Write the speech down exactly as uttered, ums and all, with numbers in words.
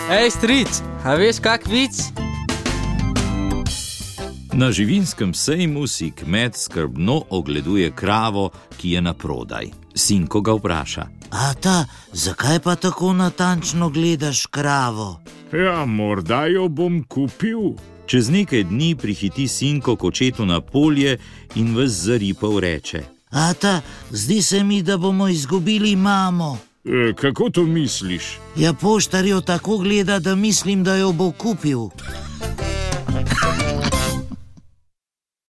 Ej, stric, a veš kak vic? Na živinskem sejmu si kmet skrbno ogleduje kravo, ki je naprodaj. Sinko ga vpraša: Ata, zakaj pa tako natančno gledaš kravo? Ja, morda jo bom kupil. Čez nekaj dni prihiti sinko k očetu na polje in ves zaripav reče: Ata, zdi se mi, da bomo izgubili mamo. E, kako to misliš? Ja, poštar jo tako gleda, da mislim, da jo bo kupil.